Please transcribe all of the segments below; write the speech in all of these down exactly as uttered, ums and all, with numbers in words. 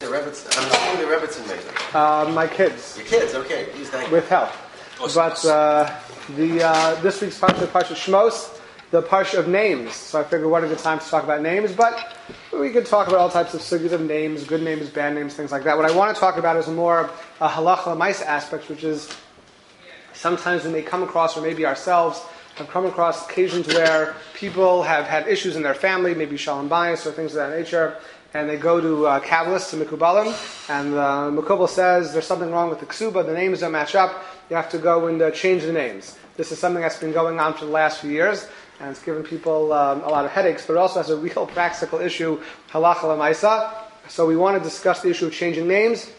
the Rebbetzin. I'm assuming the Rebbetzin made them. Uh, my kids. Your kids, okay. Please, thank you. With help. But uh, the uh, this week's parsha, parsha Shmos, the parsha of names. So I figured what a good time to talk about names. But we could talk about all types of sugyas of names, good names, bad names, things like that. What I want to talk about is a more uh, halacha l'maisa aspect, which is sometimes we may come across, or maybe ourselves have come across occasions where people have had issues in their family, maybe shalom bayis or things of that nature, and they go to uh, Kabbalists, to Mekubalim, and uh, Mekubal says there's something wrong with the ksuba, the names don't match up, you have to go and uh, change the names. This is something that's been going on for the last few years, and it's given people um, a lot of headaches, but it also has a real practical issue, halacha l'maisa. So we want to discuss the issue of changing names,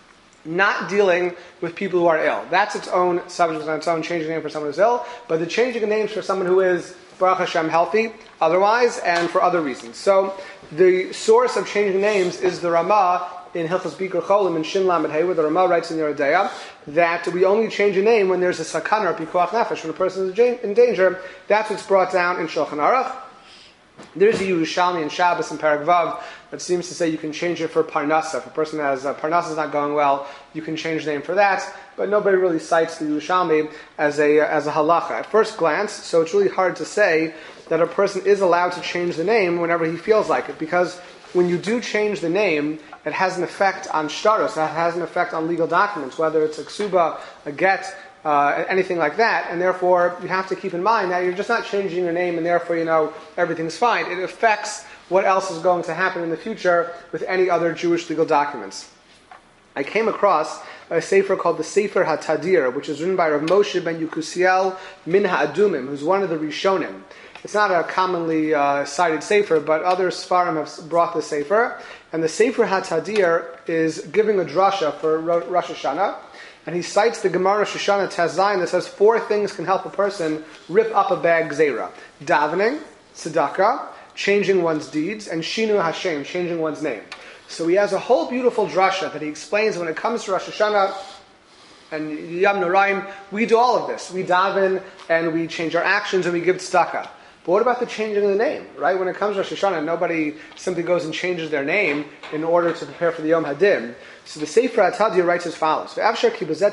not dealing with people who are ill. That's its own subject on its own, changing a name for someone who's ill, but the changing of names for someone who is, Baruch Hashem, healthy, otherwise, and for other reasons. So the source of changing names is the Ramah in Hilchos Bikur Cholim in Shin Lamed Hey, where the Ramah writes in the Yoredeya that we only change a name when there's a sakana or pikuach nefesh, when a person is in danger. That's what's brought down in Shulchan Aruch. There's a Yerushalmi in Shabbos and Perek Vav that seems to say you can change it for Parnasa. If a person has uh, Parnasa is not going well, you can change the name for that. But nobody really cites the Yerushalmi as a uh, as a halacha at first glance. So it's really hard to say that a person is allowed to change the name whenever he feels like it, because when you do change the name, it has an effect on shtaros. It has an effect on legal documents, whether it's a ksuba, a get, Uh, anything like that, and therefore you have to keep in mind that you're just not changing your name and therefore you know everything's fine. It affects what else is going to happen in the future with any other Jewish legal documents. I came across a sefer called the Sefer HaTadir, which is written by Rav Moshe ben Yukusiel min HaAdumim, who's one of the Rishonim. It's not a commonly uh, cited sefer, but other Sfarim have brought the sefer, and the Sefer HaTadir is giving a drasha for Rosh Hashanah. And he cites the Gemara Rosh Hashanah Tez Zayin that says four things can help a person rip up a bad gzeira: davening, tzedakah, changing one's deeds, and shinu Hashem, changing one's name. So he has a whole beautiful drasha that he explains when it comes to Rosh Hashanah and Yom Noraim. We do all of this. We daven and we change our actions and we give tzedakah. But what about the changing of the name, right? When it comes to Rosh Hashanah, nobody simply goes and changes their name in order to prepare for the Yom Hadim. So the Sefer HaTadir writes as follows: he says,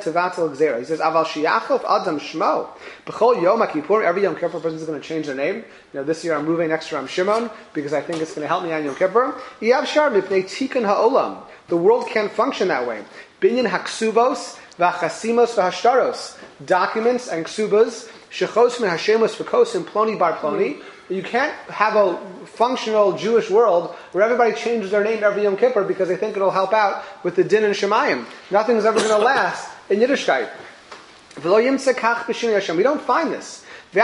Aval shiachov adam shmo. B'chol Yom HaKippur, every Yom Kippur person is going to change their name. You know, this year I'm moving next year I'm Shimon, because I think it's going to help me on Yom Kippur. Yavshar mipnei tikkun ha'olam. The world can't function that way. Binyan haksuvos v'chasimos v'hashtaros. Documents and ksubas, shechos min hashemos v'kosim ploni bar ploni. You can't have a functional Jewish world where everybody changes their name every Yom Kippur because they think it'll help out with the din and Shemayim. Nothing's ever going to last in Yiddishkeit. We don't find this.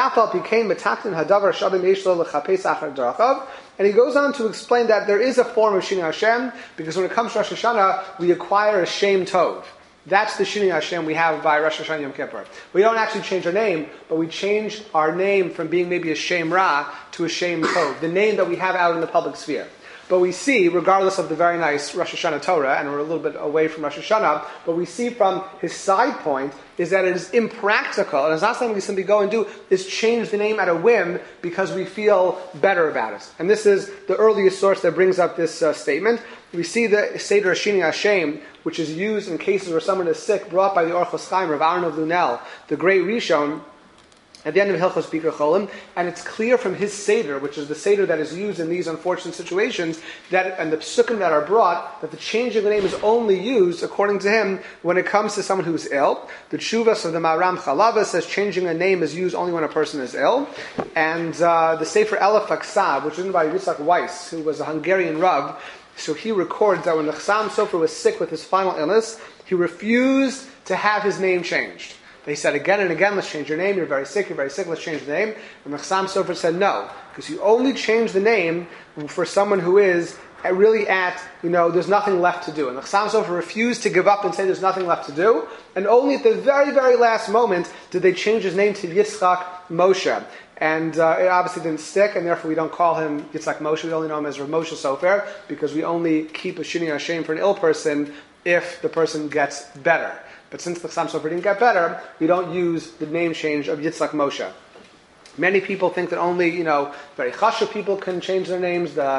And he goes on to explain that there is a form of Shinui Hashem, because when it comes to Rosh Hashanah, we acquire a Shem Tov. That's the Shinui Hashem we have by Rosh Hashanah Yom Kippur. We don't actually change our name, but we change our name from being maybe a Shem Ra to a Shem Tov, the name that we have out in the public sphere. But we see, regardless of the very nice Rosh Hashanah Torah, and we're a little bit away from Rosh Hashanah, but we see from his side point is that it is impractical, and it's not something we simply go and do, is change the name at a whim because we feel better about it. And this is the earliest source that brings up this uh, statement. We see the Seder Shinui Hashem, which is used in cases where someone is sick, brought by the Orchos Chaim, Rav Aaron of Lunel, the great Rishon, at the end of Hilchos Bikur Cholim, and it's clear from his Seder, which is the Seder that is used in these unfortunate situations, that and the psukim that are brought, that the change of the name is only used, according to him, when it comes to someone who's ill. The Tshuvas of the Maram Chalava says changing a name is used only when a person is ill. And uh, the Sefer Elef Aksav, which is written by Yitzhak Weiss, who was a Hungarian Rav, so he records that when the Chassam Sofer was sick with his final illness, he refused to have his name changed. They said again and again, let's change your name, you're very sick, you're very sick, let's change the name. And the Chassam Sofer said no, because you only change the name for someone who is really at, you know, there's nothing left to do. And the Chassam Sofer refused to give up and say there's nothing left to do. And only at the very, very last moment did they change his name to Yitzchak Moshe. And uh, it obviously didn't stick, and therefore we don't call him Yitzchak Moshe, we only know him as Rav Moshe Sofer, because we only keep a Shinui Hashem for an ill person if the person gets better. But since the Chassam Sofer didn't get better, we don't use the name change of Yitzchak Moshe. Many people think that only, you know, very chashuv people can change their names. The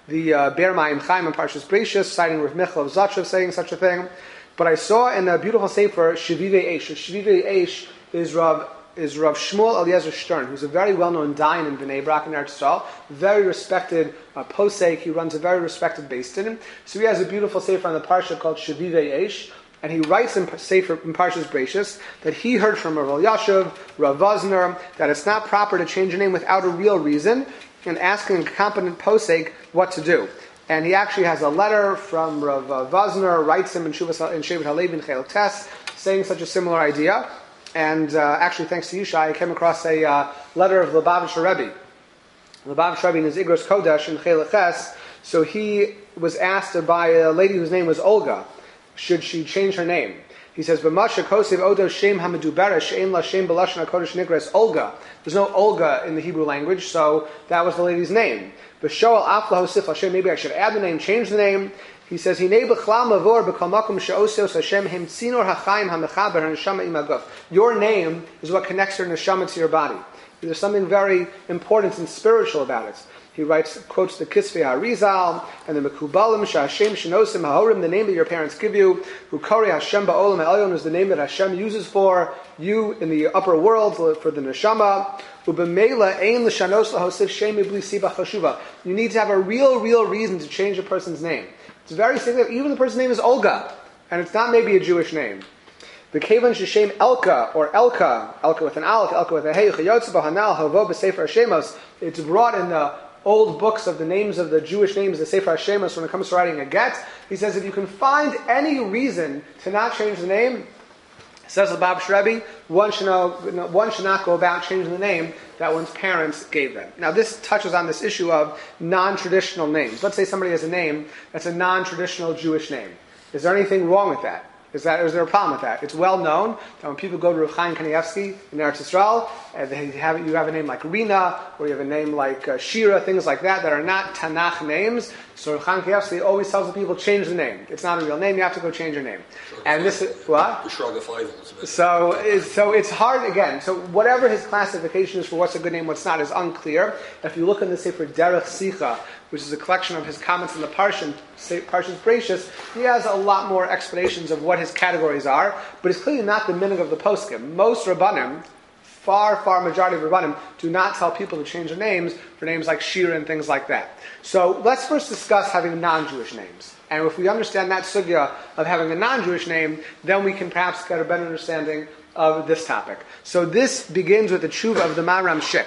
the uh, Be'er Mayim Chaim and Parshas Bereishis, citing Rav Michal of Zatshev saying such a thing. But I saw in a beautiful sefer Shevivei Eish. Shevivei Eish is Rav is Rav Shmuel Eliezer Stern, who's a very well-known dayan in Bnei Brak and Eretz Yisrael, very respected uh, posek. He runs a very respected beis din. So he has a beautiful sefer on the parsha called Shevivei Eish, and he writes in sefer in Parshas Bereishis that he heard from Rav Elyashiv, Rav Vosner, that it's not proper to change a name without a real reason, and asking a competent posek what to do. And he actually has a letter from Rav Vosner, writes him in Shuvas in Shevet Halevi in Chelek Tes, saying such a similar idea. And uh, actually, thanks to Yishai, I came across a uh, letter of Lubavitcher Rebbe. Lubavitcher Rebbe in his Igros Kodesh in Chelek Tes. So he was asked by a lady whose name was Olga, should she change her name? He says, "B'masha kosev odo shem hameduberes she'en la shem b'lashon hakodesh nigras Olga." There's no Olga in the Hebrew language, so that was the lady's name. B'shoel afla hosif Hashem. Maybe I should add the name, change the name. He says, "Hinei b'chlam lavor b'kol makom she'osios Hashem hem tzinor hachayim hamechaber haneshama imaguf." Your name is what connects your neshama to your body. There's something very important and spiritual about it. He writes, quotes the Kisvei HaRizal and the Mekubalim Sha'Hashem Shenosim Haorim, the name that your parents give you. Hukari Hashem Ba'olam Ha'elyon is the name that Hashem uses for you in the upper world for the neshama. Ubemela Ein L'Shanos L'Hosif Shem Ibli Siba Chashuva. You need to have a real, real reason to change a person's name. It's very significant. Even the person's name is Olga, and it's not maybe a Jewish name. The Kevan Sheshem Elka or Elka, Elka with an Aleph, Elka with a Hey, Chayotz B'Hanal Havo B'Sefer Hashemos. It's brought in the old books of the names of the Jewish names, the Sefer Hashemos, when it comes to writing a get. He says if you can find any reason to not change the name, says the Lubavitcher Rebbe, one should, know, one should not go about changing the name that one's parents gave them. Now this touches on this issue of non-traditional names. Let's say somebody has a name that's a non-traditional Jewish name. Is there anything wrong with that? Is that, is there a problem with that? It's well known that when people go to Rav Chaim Kanievsky in Eretz Yisrael, and they have, you have a name like Rina, or you have a name like uh, Shira, things like that, that are not Tanakh names. So Rav Chaim Kanievsky always tells the people, change the name. It's not a real name, you have to go change your name. Shrug and this is, what? Shrug of five. So, it's, so it's hard, again, so whatever his classification is for what's a good name, what's not, is unclear. If you look in the Sefer Derech Sicha, which is a collection of his comments in the Parshan, Parshas Bereishis, he has a lot more explanations of what his categories are, but it's clearly not the minhag of the poskim. Most Rabbanim, far, far majority of Rabbanim, do not tell people to change their names for names like Shira and things like that. So let's first discuss having non-Jewish names. And if we understand that sugya of having a non-Jewish name, then we can perhaps get a better understanding of this topic. So this begins with the tshuva of the Maram Shik.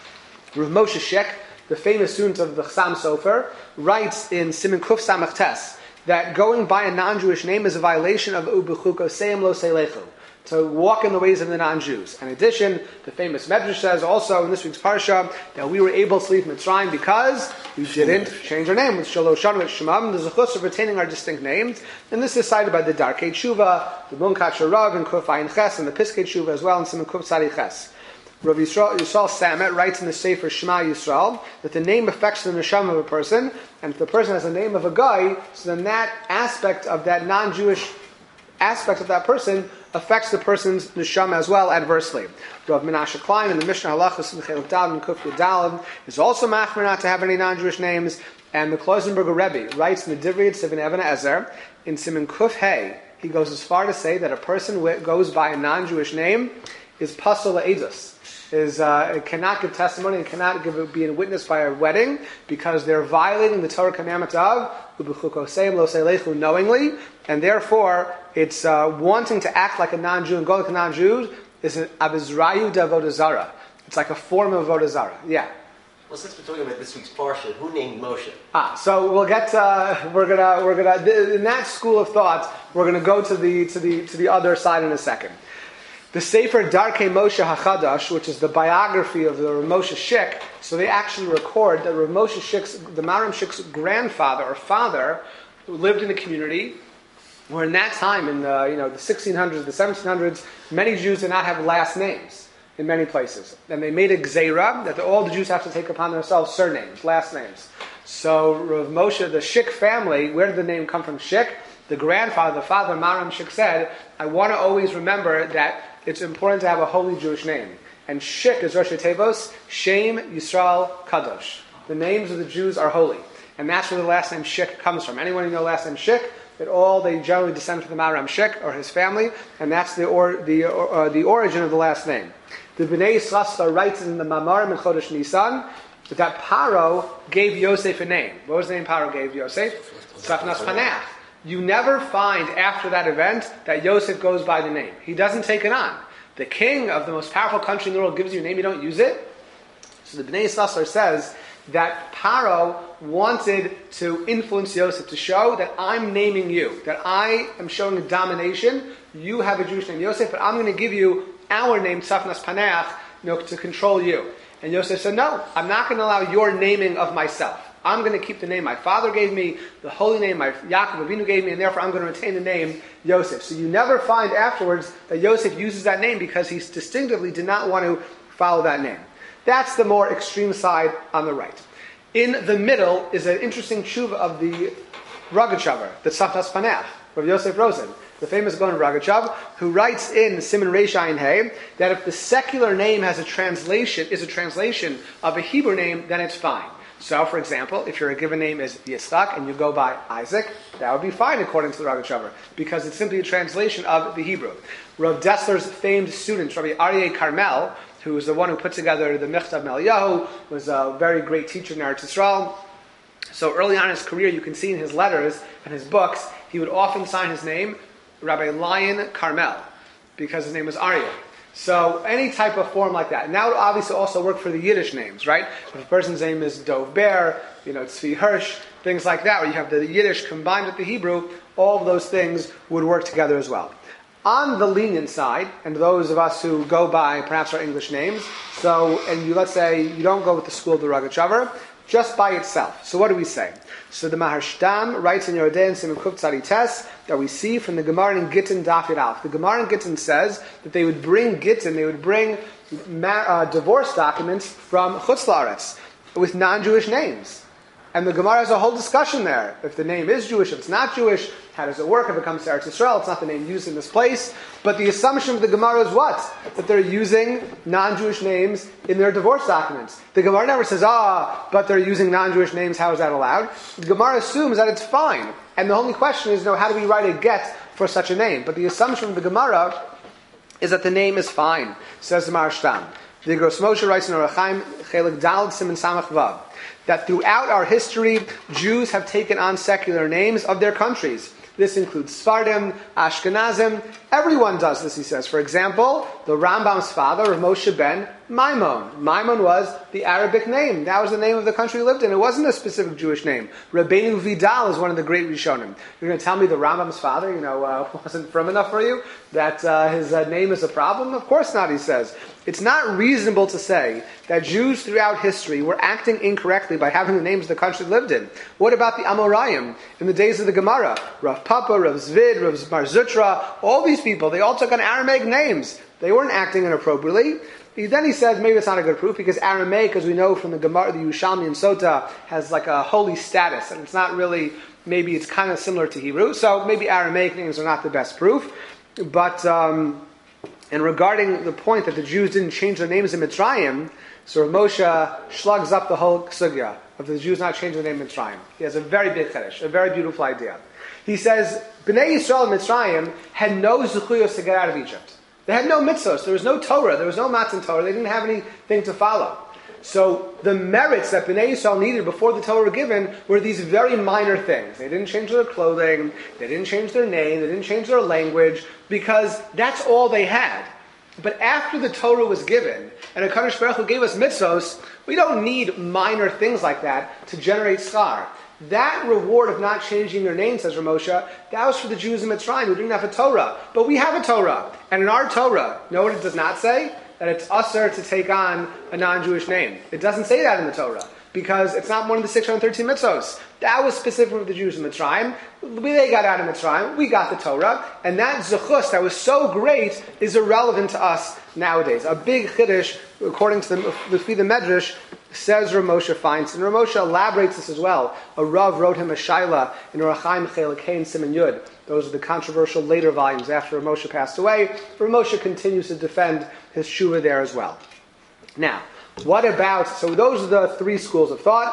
Rav Moshe Shik, the famous student of the Chassam Sofer, writes in Siman Kuf Samach Tes that going by a non-Jewish name is a violation of Ubechuko Seim Lo Seilechu, to walk in the ways of the non-Jews. In addition, the famous Medrash says also in this week's Parsha that we were able to leave Mitzrayim because we didn't change our name with Shalosh Shana with Shemam. There's a chus of retaining our distinct names, and this is cited by the Darkei Tshuva, the Munkat Sharav, and Kuf Ayin Ches, and the Piskei Tshuva as well, and Siman Kuf Tzadi Ches. Rav Yisrael, Yisrael Samet writes in the Sefer Shema Yisrael that the name affects the neshama of a person, and if the person has the name of a guy, so then that aspect of that non-Jewish aspect of that person affects the person's neshama as well adversely. Rav Menashe Klein in the Mishnah Halachos in Chelek Daled and Kuf Yudaled is also machmir not to have any non-Jewish names, and the Kloisenberger Rebbe writes in the Divrei Tzivin Even Ezer in Siman Kuf Hey, he goes as far to say that a person who goes by a non-Jewish name is pasol la'edus. Is uh, cannot give testimony and cannot give, be a witness by a wedding because they're violating the Torah commandment of ubechuko seim lo seilechu knowingly, and therefore it's uh, wanting to act like a non-Jew and go like a non-Jew is an abizrayu d'avodah zara. It's like a form of avodah zara. Yeah. Well, since we're talking about this week's parsha, who named Moshe? Ah, so we'll get. Uh, we're gonna. We're gonna. In that school of thought, we're gonna go to the to the to the other side in a second. The Sefer Darkei Moshe HaChadash, which is the biography of the Rav Moshe Shik, so they actually record that Rav Moshe Shik's, the Maram Shik's grandfather or father, who lived in a community where in that time, in the, you know, the sixteen hundreds, the seventeen hundreds, many Jews did not have last names in many places. And they made a gzeira that all the Jews have to take upon themselves surnames, last names. So Rav Moshe, the Shik family, where did the name come from, Shik? The grandfather, the father, Maram Shik said, I want to always remember that it's important to have a holy Jewish name. And Shik is Rosh Tevos, Shem Yisrael Kadosh. The names of the Jews are holy. And that's where the last name Shik comes from. Anyone who knows the last name Shik, that all they generally descend from the Maram Shik or his family, and that's the or, the or, uh, the origin of the last name. The Bnei Yisrael writes in the Mamarim in Chodesh Nisan that Paro gave Yosef a name. What was the name Paro gave Yosef? Safnas Panach. You never find after that event that Yosef goes by the name. He doesn't take it on. The king of the most powerful country in the world gives you a name, you don't use it. So the Bnei Yisrael says that Paro wanted to influence Yosef to show that I'm naming you, that I am showing a domination. You have a Jewish name, Yosef, but I'm going to give you our name, Safnas Panach, you know, to control you. And Yosef said, no, I'm not going to allow your naming of myself. I'm going to keep the name my father gave me, the holy name my Yaakov Avinu gave me, and therefore I'm going to retain the name Yosef. So you never find afterwards that Yosef uses that name because he distinctively did not want to follow that name. That's the more extreme side on the right. In the middle is an interesting tshuva of the Rogachover, the Safnas Panach, of Yosef Rosen, the famous Gaon Rogachover, who writes in Siman Reish Ayin Hey that if the secular name has a translation, is a translation of a Hebrew name, then it's fine. So, for example, if your given name is Yitzchak and you go by Isaac, that would be fine according to the Rogachover, because it's simply a translation of the Hebrew. Rav Dessler's famed student, Rabbi Aryeh Carmel, who was the one who put together the Michtav Meliyahu, was a very great teacher in Eretz Yisrael. So early on in his career, you can see in his letters and his books, he would often sign his name Rabbi Lion Carmel, because his name was Aryeh. So any type of form like that. And that would obviously also work for the Yiddish names, right? If a person's name is Dov Ber, you know, Tzvi Hirsch, things like that, where you have the Yiddish combined with the Hebrew, all of those things would work together as well. On the lenient side, and those of us who go by perhaps our English names, so, and you let's say you don't go with the school of the Rogachover, just by itself. So what do we say? So the Maharshtam writes in Yerodei and Siman Kuf Tzadi Tes that we see from the Gemara in Gittin Daf Yud Aleph. The Gemara in Gittin says that they would bring Gittin, they would bring ma- uh, divorce documents from Chutz La'aretz with non-Jewish names. And the Gemara has a whole discussion there. If the name is Jewish, if it's not Jewish, how does it work? If it comes to Eretz Yisrael, it's not the name used in this place. But the assumption of the Gemara is what? That they're using non-Jewish names in their divorce documents. The Gemara never says, ah, but they're using non-Jewish names, how is that allowed? The Gemara assumes that it's fine. And the only question is, you know, how do we write a get for such a name? But the assumption of the Gemara is that the name is fine, says the Maharshtam. The Gros Moshe writes in Orach Chaim, Chelik Daled Siman Samach Vav, that throughout our history, Jews have taken on secular names of their countries. This includes Sfardim, Ashkenazim. Everyone does this, he says. For example, the Rambam's father, Rav Moshe ben Maimon. Maimon was the Arabic name. That was the name of the country he lived in. It wasn't a specific Jewish name. Rabbeinu Vidal is one of the great Rishonim. You're going to tell me the Rambam's father, you know, uh, wasn't from enough for you? That uh, his uh, name is a problem? Of course not, he says. It's not reasonable to say that Jews throughout history were acting incorrectly by having the names of the country they lived in. What about the Amoraim in the days of the Gemara? Rav Papa, Rav Zvid, Rav Mar Zutra, all these people, they all took on Aramaic names. They weren't acting inappropriately. He, then he says maybe it's not a good proof because Aramaic, as we know from the Gemara, the Yerushalmi and Sota, has like a holy status, and it's not really, maybe it's kind of similar to Hebrew, so maybe Aramaic names are not the best proof. But, um, and regarding the point that the Jews didn't change their names in Mitzrayim, so Rav Moshe slugs up the whole sugya of the Jews not changing their name in Mitzrayim. He has a very big chiddush, a very beautiful idea. He says, Bnei Yisrael and Mitzrayim had no zechuyos to get out of Egypt. They had no mitzvos. There was no Torah. There was no Matan Torah. They didn't have anything to follow. So the merits that Bnei Yisrael needed before the Torah were given were these very minor things. They didn't change their clothing. They didn't change their name. They didn't change their language because that's all they had. But after the Torah was given and HaKadosh Baruch Hu gave us mitzvos, we don't need minor things like that to generate schar. That reward of not changing their name, says Rav Moshe, that was for the Jews in Mitzrayim who didn't have a Torah. But we have a Torah. And in our Torah, you know what it does not say? That it's usher to take on a non-Jewish name. It doesn't say that in the Torah. Because it's not one of the six hundred thirteen mitzvos. That was specific for the Jews in Mitzrayim. They got out of Mitzrayim. We got the Torah. And that zechus that was so great is irrelevant to us nowadays. A big chiddush, according to the, the, the Medrash, says Rav Moshe Feinstein. Rav Moshe elaborates this as well. A Rav wrote him a shaila in Orach Chaim Chelik Hein Siman Yud. Those are the controversial later volumes after Rav Moshe passed away. Rav Moshe continues to defend his shuvah there as well. Now, what about, so those are the three schools of thought.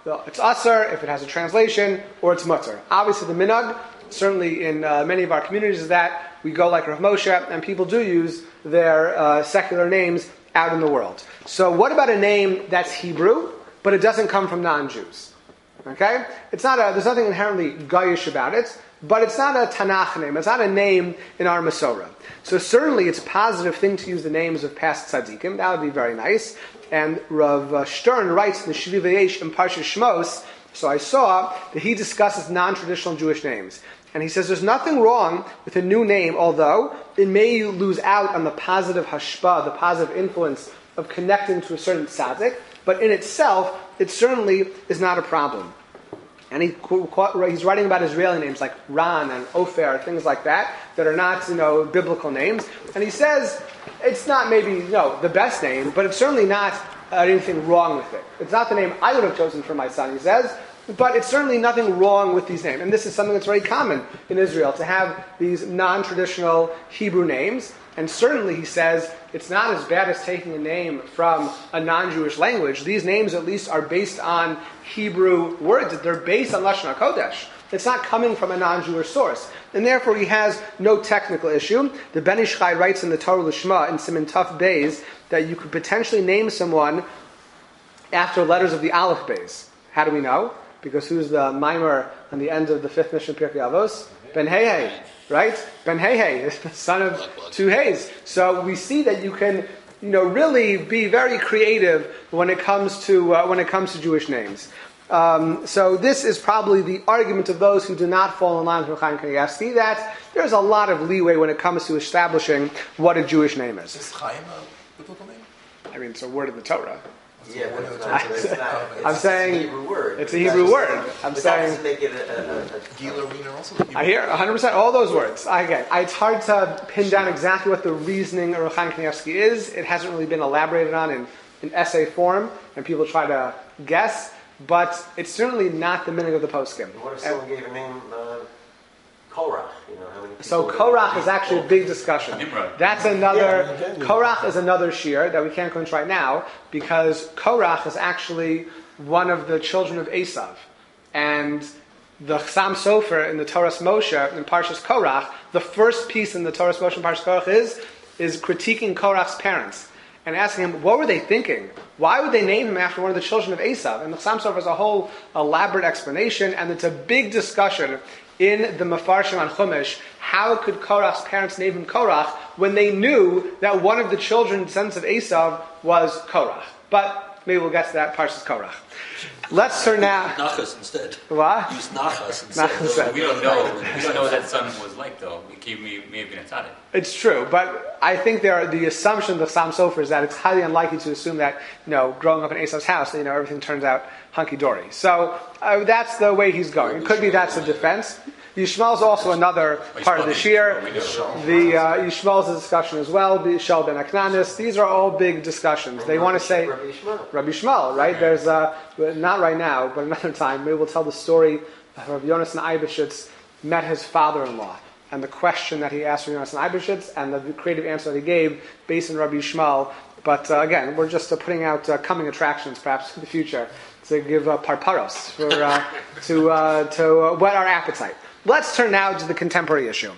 it's asar if it has a translation, or it's mutter. Obviously, the minhag, certainly in uh, many of our communities, is that we go like Rav Moshe, and people do use their uh, secular names out in the world. So what about a name that's Hebrew, but it doesn't come from non-Jews? Okay? It's not a, there's nothing inherently Goyish about it, but it's not a Tanakh name. It's not a name in our Masorah. So certainly it's a positive thing to use the names of past tzaddikim. That would be very nice. And Rav Stern writes in the Shvi V'yesh in Parshas Shmos, so I saw that he discusses non-traditional Jewish names. And he says there's nothing wrong with a new name, although it may lose out on the positive hashpah, the positive influence of connecting to a certain tzaddik, but in itself, it certainly is not a problem. And he, he's writing about Israeli names like Ran and Ofer, things like that, that are not, you know, biblical names. And he says it's not maybe, you know, the best name, but it's certainly not uh, anything wrong with it. It's not the name I would have chosen for my son, he says, but it's certainly nothing wrong with these names. And this is something that's very common in Israel, to have these non-traditional Hebrew names. And certainly, he says, it's not as bad as taking a name from a non-Jewish language. These names, at least, are based on Hebrew words. They're based on Lashon HaKodesh. It's not coming from a non-Jewish source. And therefore, he has no technical issue. The Ben Ish Chai writes in the Torah Lishma, in Siman Taf Beis, that you could potentially name someone after letters of the Aleph Beis. How do we know? Because who's the mimer on the end of the fifth mission, Pirkei Avos? Ben Hei, right? Ben Hei is the son of two Hayes. So we see that you can, you know, really be very creative when it comes to uh, when it comes to Jewish names. Um, so this is probably the argument of those who do not fall in line with Chaim Kanievsky, that there's a lot of leeway when it comes to establishing what a Jewish name is. Is Chaim a biblical name? I mean, it's a word of the Torah. Yeah, but it's not, it's not, it's I'm saying a Hebrew word. It's a Hebrew word. I'm but saying. That doesn't make it a, a, a Gila Rina also. I hear one hundred percent all those words. I get. It's hard to pin down exactly what the reasoning of Chaim Kanievsky is. It hasn't really been elaborated on in, in essay form, and people try to guess. But it's certainly not the meaning of the poskim. What if someone gave a name uh, Korach? You know, how many people So Korach is actually a big discussion. That's another. Yeah, Korach is another shir that we can't go into right now, because Korach is actually one of the children of Esav, and the Chassam Sofer in the Torahs Moshe in Parshas Korach, the first piece in the Torahs Moshe in Parshas Korach is is critiquing Korach's parents and asking him, what were they thinking? Why would they name him after one of the children of Esav? And the Chassam Sofer has a whole elaborate explanation, and it's a big discussion in the Mefarshim on Chumash. How could Korach's parents name him Korach when they knew that one of the children, descendants of Esav, was Korach? But maybe we'll get to that, Parshas Korach. Let's turn now. Nachas instead. What? Use Nachas instead. Nachas instead. We don't know. We don't know what that son was like, though. He may, may have been a tzaddik. It's true, but I think there are, the assumption of the Chassam Sofer is that it's highly unlikely to assume that, you know, growing up in Esav's house, you know, everything turns out hunky-dory. So uh, that's the way he's going. It could be that's a defense. Yishmael is also another part of the shir. The uh, Yishmael is a discussion as well. The Shal ben Aknanis. These are all big discussions. They want to say Rabbi Yishmael. Rabbi Yishmael, right? There's uh, not right now, but another time. Maybe we'll tell the story of Rabbi Yonasan Eibeshitz met his father-in-law, and the question that he asked Rabbi Yonasan Eibeshitz, and the creative answer that he gave based on Rabbi Yishmael. But uh, again, we're just uh, putting out uh, coming attractions, perhaps in the future, to give uh, parparos for uh, to uh, to uh, whet our appetite. Let's turn now to the contemporary issue.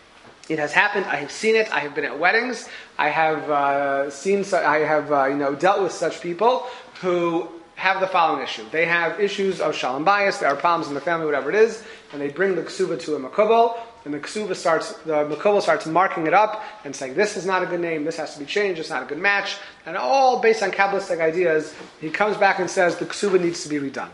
It has happened. I have seen it. I have been at weddings. I have uh, seen. So, I have uh, you know dealt with such people who have the following issue. They have issues of shalom bias. There are problems in the family, whatever it is, and they bring the ksuva to a makubal, and the ksuva starts. The makubal starts marking it up and saying, "This is not a good name. This has to be changed. It's not a good match." And all based on Kabbalistic ideas, he comes back and says the ksuva needs to be redone.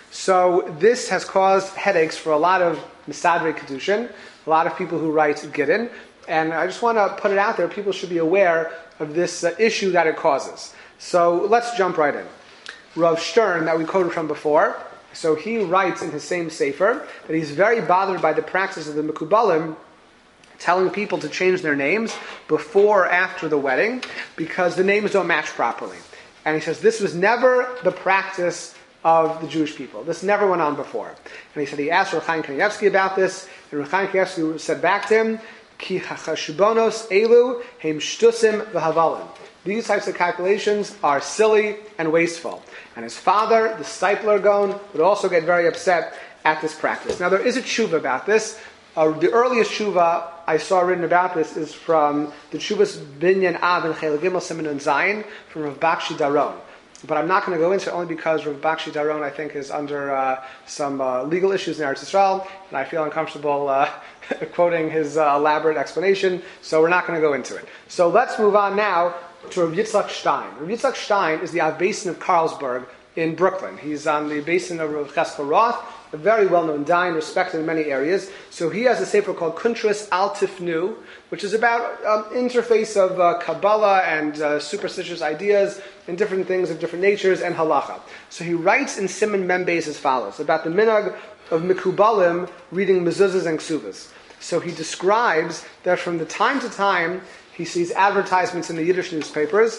So this has caused headaches for a lot of Misadrei Kedushin, a lot of people who write Gittin, and I just want to put it out there. People should be aware of this uh, issue that it causes. So let's jump right in. Rav Stern, that we quoted from before, so he writes in his same sefer that he's very bothered by the practice of the Mekubalim telling people to change their names before or after the wedding because the names don't match properly. And he says this was never the practice of the Jewish people. This never went on before. And he said he asked Rav Chaim Kanievsky about this, and Rav Chaim Kanievsky said back to him, Ki hachashubonos elu heim shtusim v'havalim. These types of calculations are silly and wasteful. And his father, the Stipler Gaon, would also get very upset at this practice. Now there is a tshuva about this. Uh, the earliest tshuva I saw written about this is from the Tshuvas Binyan Av and Chel Gimel Siman and Zayin from Rav Bakshi Daron. But I'm not going to go into it only because Rav Bakshi Daron, I think, is under uh, some uh, legal issues in Eretz Yisrael, and I feel uncomfortable uh, quoting his uh, elaborate explanation, so we're not going to go into it. So let's move on now to Rav Yitzchak Stein. Rav Yitzchak Stein is the Av Basin of Carlsberg in Brooklyn. He's on the basin of Rav Cheskel Roth, a very well-known dayan, respected in many areas. So he has a sefer called Kuntras Al Tifnu, which is about um, interface of uh, Kabbalah and uh, superstitious ideas and different things of different natures and halacha. So he writes in Siman Membeis as follows, about the minhag of Mikubalim reading mezuzahs and ksuvas. So he describes that from the time to time he sees advertisements in the Yiddish newspapers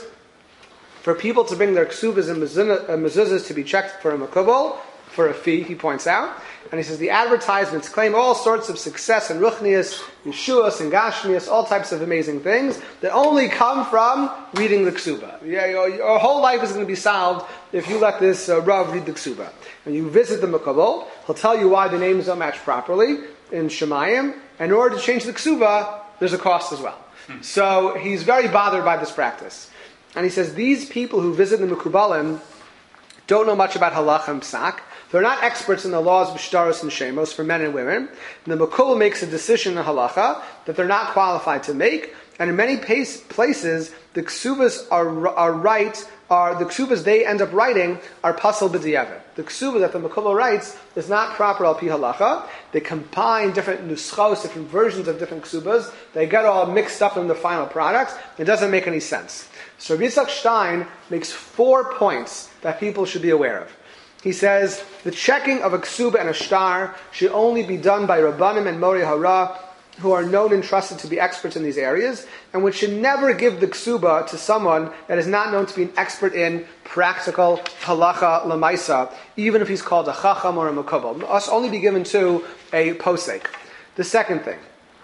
for people to bring their ksuvas and mezuzahs to be checked for a makubal, for a fee, he points out. And he says the advertisements claim all sorts of success and ruchnias, yeshuas and gashmias, all types of amazing things that only come from reading the ksuba. Yeah, your, your whole life is going to be solved if you let this uh, Rav read the ksuba. When you visit the makabel, he'll tell you why the names don't match properly in Shemayim. And in order to change the ksuba, there's a cost as well. Hmm. So he's very bothered by this practice. And he says these people who visit the Mekubalim don't know much about halacha and psak. They're not experts in the laws of shtaros and shemos for men and women. And the Mekubal makes a decision in halacha that they're not qualified to make. And in many pace, places, the ksuvas are, are right, are the ksuvas they end up writing are pasal b'diavad. The ksuva that the Mekubal writes is not proper al pi halacha. They combine different nuschos, different versions of different ksubas. They get all mixed up in the final products. It doesn't make any sense. So Rav Yitzchak Stein makes four points that people should be aware of. He says the checking of a ksuba and a shtar should only be done by Rabbanim and Mori Hara, who are known and trusted to be experts in these areas, and which should never give the ksuba to someone that is not known to be an expert in practical halacha lamaisa, even if he's called a chacham or a makubal. Must only be given to a posek. The second thing,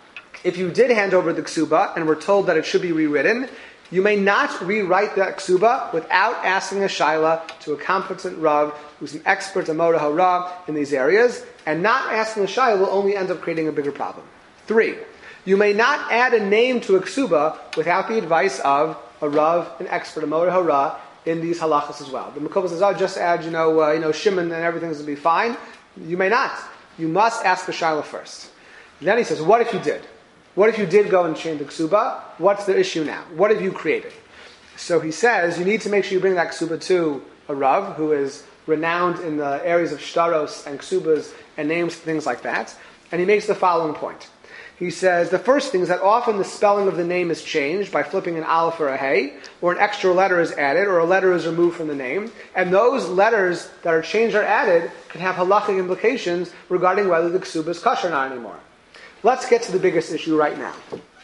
if you did hand over the ksuba and were told that it should be rewritten, you may not rewrite that ksuba without asking a shaila to a competent rav who's an expert in Mora Hara in these areas, and not asking a shaila will only end up creating a bigger problem. Three, you may not add a name to a ksuba without the advice of a rav, an expert in Mora Hara in these halachas as well. The Mekubal says, "Oh, just add, you know, uh, you know, Shimon and everything's going to be fine." You may not. You must ask the shaila first. And then he says, "What if you did? What if you did go and change the ksuba? What's the issue now? What have you created?" So he says, you need to make sure you bring that ksuba to a rav who is renowned in the areas of shtaros and ksubas and names, things like that. And he makes the following point. He says, the first thing is that often the spelling of the name is changed by flipping an aleph or a hey, or an extra letter is added, or a letter is removed from the name. And those letters that are changed or added can have halachic implications regarding whether the ksuba is kosher or not anymore. Let's get to the biggest issue right now.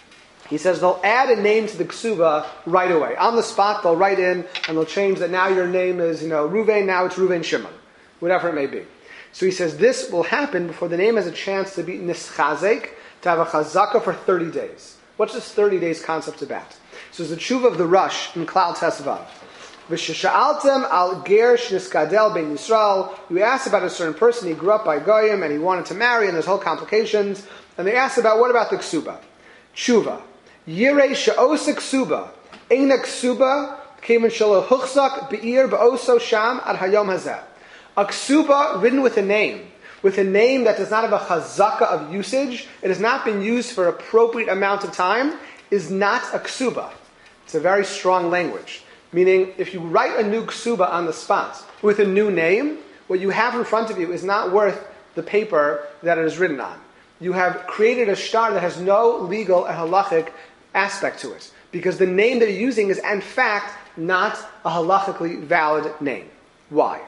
He says they'll add a name to the ksuba right away. On the spot, they'll write in and they'll change that now your name is, you know, Ruvain, now it's Ruvain Shimon. Whatever it may be. So he says this will happen before the name has a chance to be nischazek, to have a chazaka for thirty days. What's this thirty days concept about? So it's the tshuva of the Rush in Klal Tesvav. V'shesha'altem al ger shniskadel ben Yisrael. You asked about a certain person, he grew up by Goyim and he wanted to marry, and there's whole complications. And they asked about, what about the ksuba? Tshuva. Yirei she'osa ksuba. Eina ksuba. Kemen shelo huchzak be'ir ba'oso sham ad hayom hazeh. A ksuba written with a name. With a name that does not have a chazaka of usage. It has not been used for appropriate amount of time. Is not a ksuba. It's a very strong language. Meaning, if you write a new ksuba on the spot with a new name, what you have in front of you is not worth the paper that it is written on. You have created a shtar that has no legal and halachic aspect to it. Because the name that you're using is, in fact, not a halachically valid name. Why?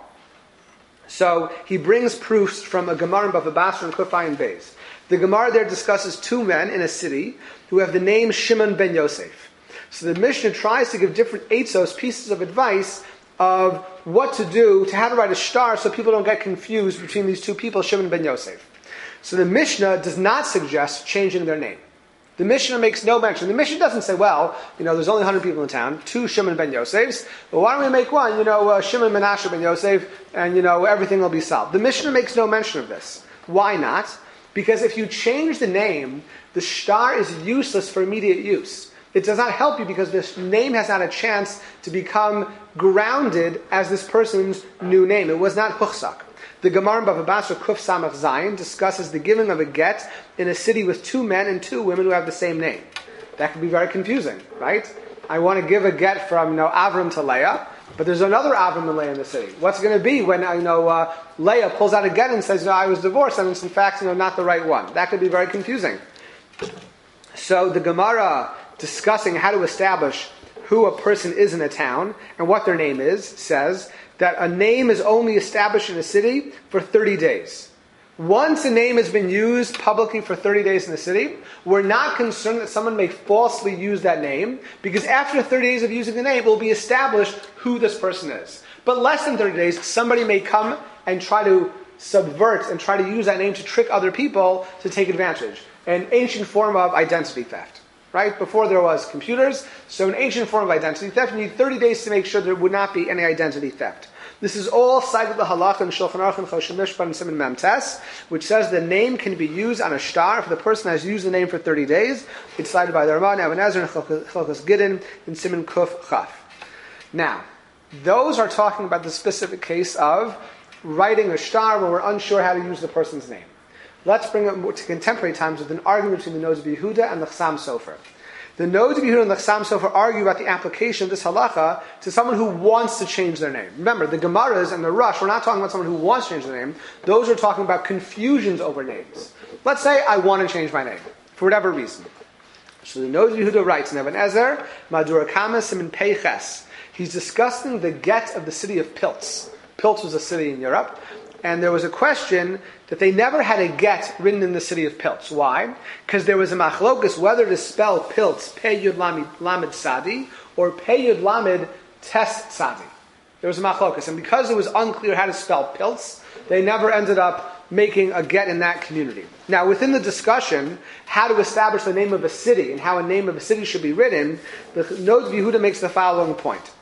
So, he brings proofs from a Gemara in Bava Basra and Kufayin Beis. The Gemara there discusses two men in a city who have the name Shimon ben Yosef. So the Mishnah tries to give different eitzos, pieces of advice of what to do, to how to write a shtar so people don't get confused between these two people, Shimon ben Yosef. So the Mishnah does not suggest changing their name. The Mishnah makes no mention. The Mishnah doesn't say, well, you know, there's only one hundred people in town, two Shimon ben Yosefs, but why don't we make one, you know, uh, Shimon Menashe ben Yosef, and, you know, everything will be solved. The Mishnah makes no mention of this. Why not? Because if you change the name, the shtar is useless for immediate use. It does not help you because this name has not a chance to become grounded as this person's new name. It was not Huchsak. The Gemara in Bava Basra Kuf Samach Zayin discusses the giving of a get in a city with two men and two women who have the same name. That could be very confusing, right? I want to give a get from, you know, Avram to Leah, but there's another Avram and Leah in the city. What's it going to be when, you know, uh, Leah pulls out a get and says, you know, I was divorced, and it's in fact, you know, not the right one? That could be very confusing. So the Gemara, discussing how to establish who a person is in a town and what their name is, says that a name is only established in a city for thirty days. Once a name has been used publicly for thirty days in the city, we're not concerned that someone may falsely use that name, because after thirty days of using the name, it will be established who this person is. But less than thirty days, somebody may come and try to subvert and try to use that name to trick other people to take advantage. An ancient form of identity theft. Right? Before there was computers, so an ancient form of identity theft, you need thirty days to make sure there would not be any identity theft. This is all cited the halacha in Shulchan Aruch and Choshen Mishpat and Siman Mem Tes, which says the name can be used on a shtar if the person has used the name for thirty days. It's cited by the Ramah, Even Ezer, and Chalkas Gidin in Siman Kuf Chaf. Now, those are talking about the specific case of writing a shtar when we're unsure how to use the person's name. Let's bring it to contemporary times with an argument between the Nodes of Yehuda and the Chassam Sofer. The Nodes of Yehuda and the Chassam Sofer argue about the application of this halacha to someone who wants to change their name. Remember, the Gemaras and the Rush, we're not talking about someone who wants to change their name. Those are talking about confusions over names. Let's say I want to change my name, for whatever reason. So the Nodes of Yehuda writes in Even Ezer, Madura Kama Siman Peiches. He's discussing the get of the city of Piltz. Piltz was a city in Europe. And there was a question that they never had a get written in the city of Piltz. Why? Because there was a machlokus whether to spell Piltz Pei Yud Lamed Sadi or Pei Yud Lamed Tes Sadi. There was a machlokus, and because it was unclear how to spell Piltz, they never ended up making a get in that community. Now, within the discussion, how to establish the name of a city and how a name of a city should be written, the Nodes of Yehuda makes the following point.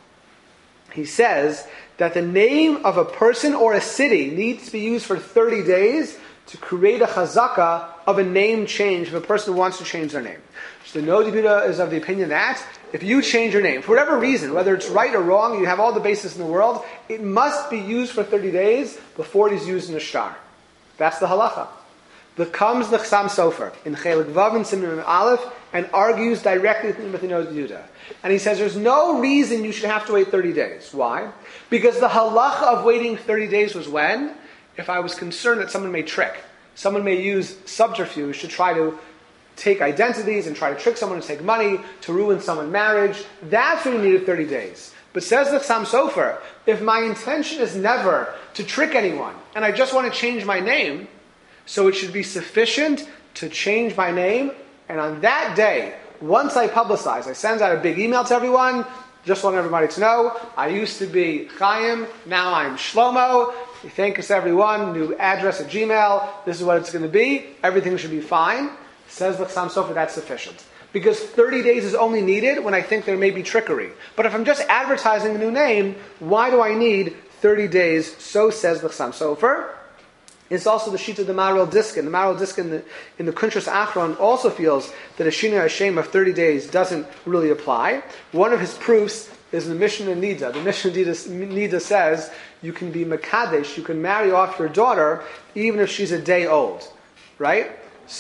He says that the name of a person or a city needs to be used for thirty days to create a chazaka of a name change if a person wants to change their name. So the Nodes of Yehuda is of the opinion that if you change your name, for whatever reason, whether it's right or wrong, you have all the basis in the world, it must be used for thirty days before it is used in a shtar. That's the halacha. There comes the Chassam Sofer in Chelik Vav and Siman Aleph and argues directly with the Nodes of Yehuda. And he says there's no reason you should have to wait thirty days. Why? Because the halacha of waiting thirty days was when? If I was concerned that someone may trick. Someone may use subterfuge to try to take identities and try to trick someone to take money, to ruin someone's marriage. That's when you needed thirty days. But says the Chassam Sofer, if my intention is never to trick anyone, and I just want to change my name, so it should be sufficient to change my name, and on that day, once I publicize, I send out a big email to everyone, just want everybody to know, I used to be Chaim, now I'm Shlomo, thank us everyone, new address at Gmail, this is what it's going to be, everything should be fine. Says the Chassam Sofer, that's sufficient. Because thirty days is only needed when I think there may be trickery. But if I'm just advertising a new name, why do I need thirty days? So says the Chassam Sofer. It's also the sheet of the Maral Diskin. The Maral Diskin in the, in the Kuntrus Achron also feels that a Shina Hashem of thirty days doesn't really apply. One of his proofs is the Mishnah Nida. The Mishnah Nida says you can be Makadesh, you can marry off your daughter even if she's a day old. Right?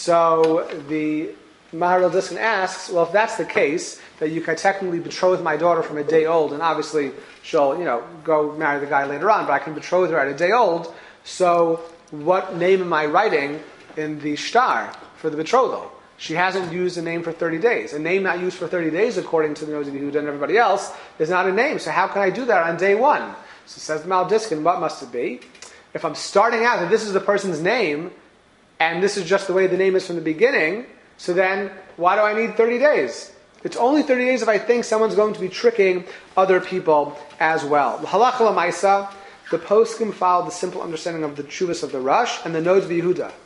So the Maharal Diskin asks, well, if that's the case, that you can technically betroth my daughter from a day old, and obviously she'll, you know, go marry the guy later on, but I can betroth her at a day old, so what name am I writing in the shtar for the betrothal? She hasn't used a name for thirty days. A name not used for thirty days, according to the Nodes of Yehuda and everybody else, is not a name. So how can I do that on day one? So says the Maharal Diskin, what must it be? If I'm starting out that this is the person's name, and this is just the way the name is from the beginning, so then why do I need thirty days? It's only thirty days if I think someone's going to be tricking other people as well. The halacha l'maisa, the poskim followed the simple understanding of the Chuvas of the Rush and the Nodes of Yehuda.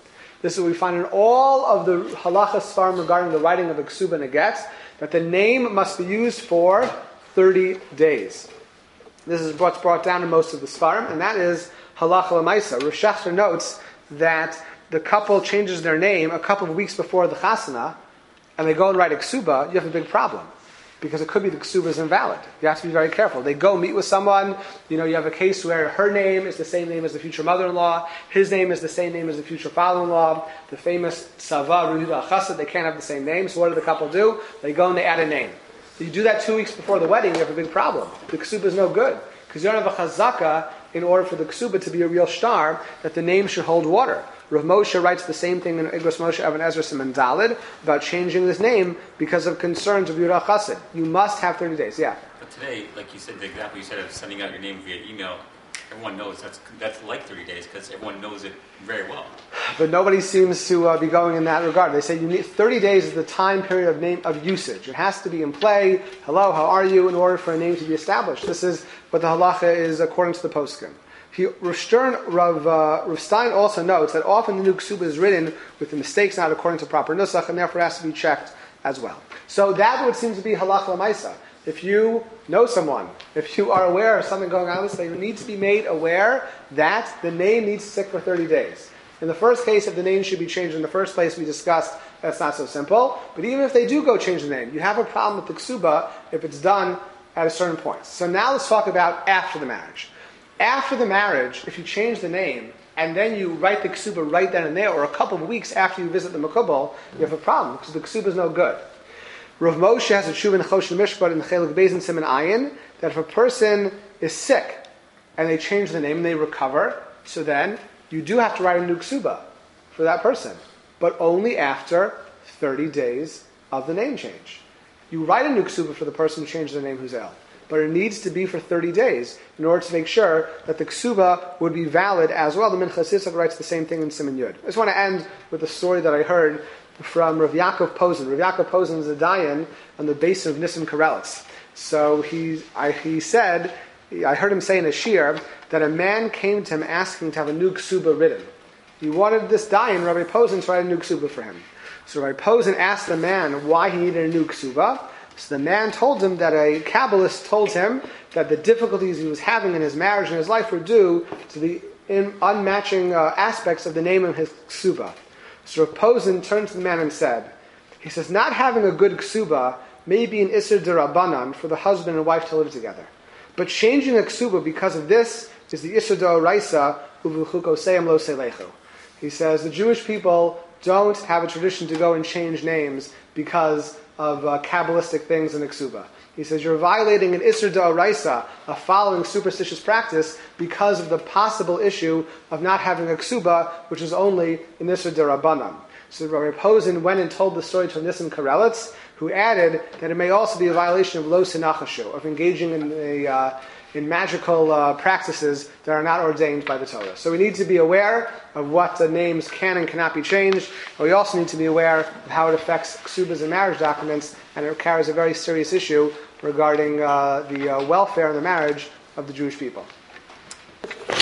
This is what we find in all of the halacha svarim regarding the writing of a ksuba and a get, that the name must be used for thirty days. This is what's brought down in most of the svarim, and that is halacha l'maisa. Rav Shechter notes that the couple changes their name a couple of weeks before the chasana, and they go and write a ksuba, you have a big problem. Because it could be the ksuba is invalid. You have to be very careful. They go meet with someone, you know, you have a case where her name is the same name as the future mother-in-law, his name is the same name as the future father-in-law, the famous Sava, Ruhuda, Chassid, they can't have the same name, so what do the couple do? They go and they add a name. You do that two weeks before the wedding, you have a big problem. The ksuba is no good. Because you don't have a chazaka in order for the ksuba to be a real star, that the name should hold water. Rav Moshe writes the same thing in Igros Moshe Even Ezra Siman Dalid about changing his name because of concerns of Yura Chassid. You must have thirty days, yeah. But today, like you said, the example you said of sending out your name via email, everyone knows that's that's like thirty days because everyone knows it very well. But nobody seems to uh, be going in that regard. They say you need thirty days is the time period of name of usage. It has to be in play. Hello, how are you? In order for a name to be established. This is what the halacha is according to the poskim. He, Rav Stern, Rav, uh, Rav Stein also notes that often the new ksuba is written with the mistakes not according to proper nusach, and therefore has to be checked as well. So that would seem to be halach l'maisa. If you know someone, if you are aware of something going on with this, you need to be made aware that the name needs to stick for thirty days. In the first case, if the name should be changed in the first place, we discussed that's not so simple. But even if they do go change the name, you have a problem with the ksuba if it's done at a certain point. So now let's talk about after the marriage. After the marriage, if you change the name, and then you write the ksuba right then and there, or a couple of weeks after you visit the makubal, you have a problem, because the ksuba is no good. Rav Moshe has a tshuva in Choshen Mishpat in Chelik Beis Siman Ayin, that if a person is sick, and they change the name and they recover, so then you do have to write a new ksuba for that person, but only after thirty days of the name change. You write a new ksuba for the person who changed their name who's ill, but it needs to be for thirty days in order to make sure that the ksuba would be valid as well. The Minchas Yitzchak writes the same thing in Siman Yud. I just want to end with a story that I heard from Rav Yaakov Posen. Rav Yaakov Posen is a dayan on the base of Nissim Karelitz. So he, I, he said, I heard him say in a shir, that a man came to him asking to have a new ksuba written. He wanted this dayan, Rabbi Posen, to write a new ksuba for him. So Rabbi Posen asked the man why he needed a new ksuba. So the man told him that a Kabbalist told him that the difficulties he was having in his marriage and his life were due to the in, unmatching uh, aspects of the name of his ksuba. So Rav Posen turned to the man and said, he says, not having a good ksuba may be an isser derabanan for the husband and wife to live together. But changing a ksuba because of this is the isser d'oraisa uvuchuko seim lo selechu. He says the Jewish people don't have a tradition to go and change names because of uh, Kabbalistic things in the ksuba. He says you're violating an isser d'oraisa, a following superstitious practice, because of the possible issue of not having a ksuba, which is only an isser d'rabanan. So Rabbi Posen went and told the story to Nissim Karelitz, who added that it may also be a violation of lo sinachashu, of engaging in a uh, in magical uh, practices that are not ordained by the Torah. So we need to be aware of what the names can and cannot be changed, but we also need to be aware of how it affects ksubas and marriage documents, and it carries a very serious issue regarding uh, the uh, welfare and the marriage of the Jewish people.